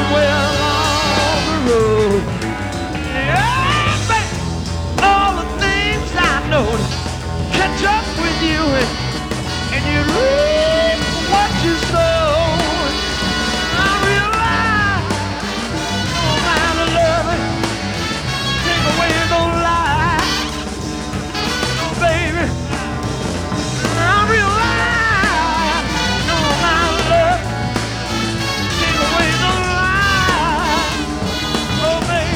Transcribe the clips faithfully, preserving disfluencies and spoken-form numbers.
somewhere along the road. Yeah, baby, all the things I know to catch up with you, and, and you reap what you sow. I realize no amount of love take away no lie, oh baby. I realize no amount of love take away no lie, oh baby.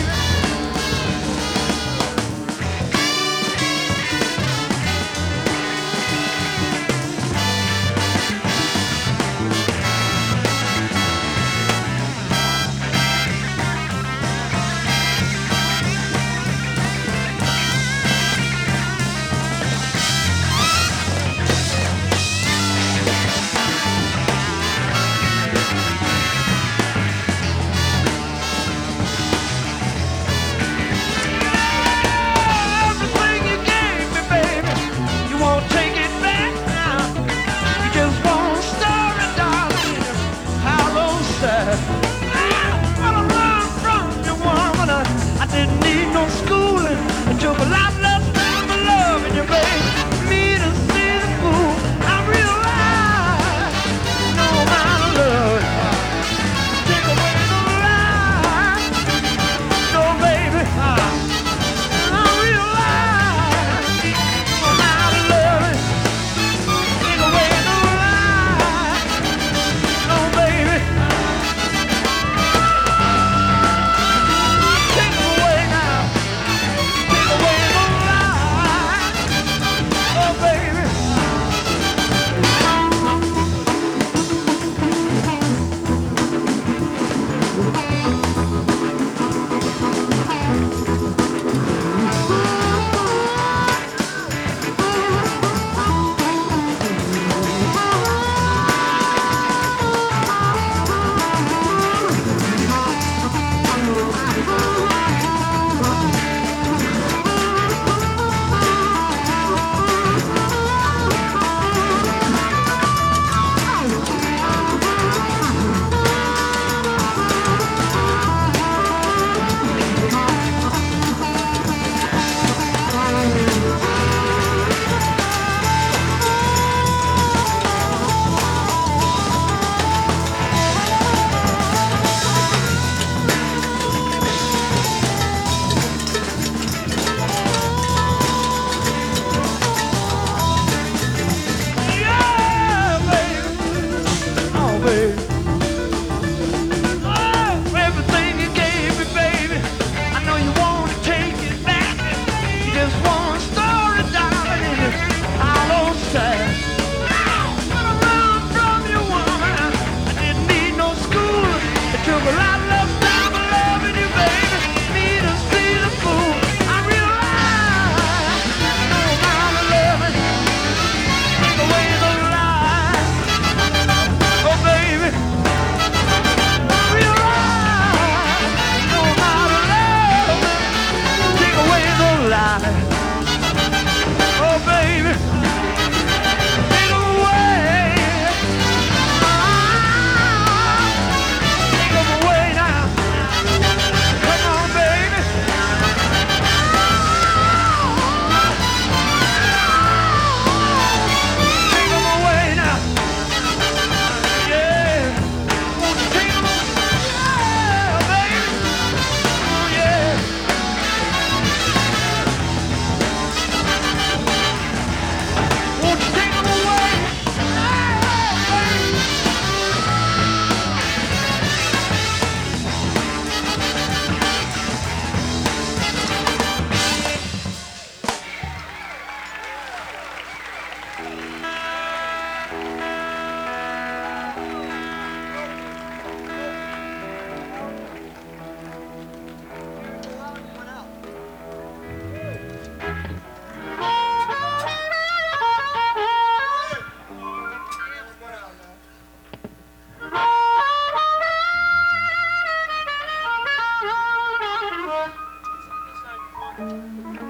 Everything you gave me, baby, you won't take it back now. You just won't store it, darling, in a hollow sack. When I run from you, woman, I, I didn't need no schooling. It took a lot less time of loving you, baby, for me to see the fool. I realize no amount of love take away no lie, no baby. I realize no amount of love take away no lie, no baby. Take it away now, take away no lie, oh baby. Yeah, baby, oh baby. Oh, everything you gave me, baby, I know you want to take it back. You just want to store it, darling, in a hollow sack. When I run from you, woman, I didn't need no school. It took a lot less time of loving you, baby, for me to see the fool. I realize no amount of loving take away the lie, oh baby. I realize no amount of love take away the lie, oh baby. Take away, take 'em away now. Come on, baby. Take 'em away now. Yeah. Won't you take 'em away? Yeah, baby. Oh, yeah. Won't you take 'em away? Yeah, baby. Thank you.